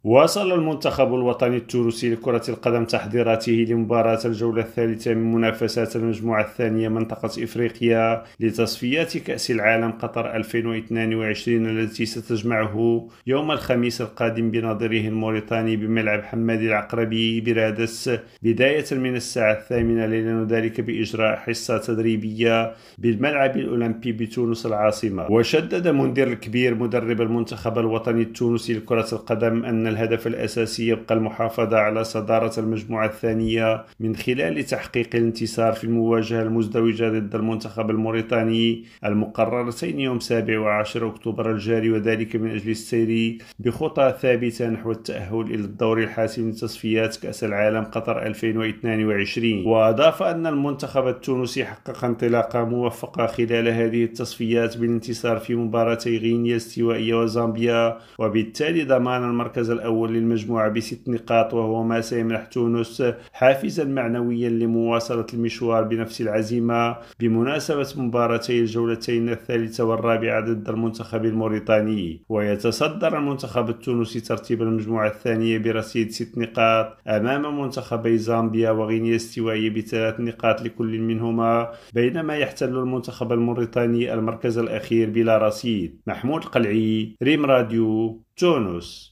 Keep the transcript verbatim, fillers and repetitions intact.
واصل المنتخب الوطني التونسي لكرة القدم تحضيراته لمباراة الجولة الثالثة من منافسات المجموعة الثانية منطقة إفريقيا لتصفيات كأس العالم قطر ألفين واثنين وعشرين التي ستجمعه يوم الخميس القادم بنظيره الموريتاني بملعب حمادي العقربي برادس بداية من الساعة الثامنة ليلا، وذلك بإجراء حصة تدريبية بالملعب الأولمبي بتونس العاصمة. وشدد منذر الكبير مدرب المنتخب الوطني التونسي لكرة القدم أن الهدف الأساسي يبقى المحافظة على صدارة المجموعة الثانية من خلال تحقيق الانتصار في المواجهة المزدوجة ضد المنتخب الموريتاني المقررتين يوم سابع وعاشر أكتوبر الجاري، وذلك من أجل السير بخطى ثابتة نحو التأهل إلى الدور الحاسم لتصفيات كأس العالم قطر ألفين واثنين وعشرين. وأضاف أن المنتخب التونسي حقق انطلاقة موفقة خلال هذه التصفيات بالانتصار في مباراتي غينيا الاستوائية وزامبيا، وبالتالي ضمان المركز الأول للمجموعة بست نقاط، وهو ما سيمنح تونس حافزا معنويا لمواصلة المشوار بنفس العزيمة بمناسبة مباراتي الجولتين الثالثة والرابعة ضد المنتخب الموريتاني. ويتصدر المنتخب التونسي ترتيب المجموعة الثانية برصيد ست نقاط أمام منتخبي زامبيا وغينيا الاستوائية بثلاث نقاط لكل منهما، بينما يحتل المنتخب الموريتاني المركز الأخير بلا رصيد. محمود قلعي، ريم راديو، تونس.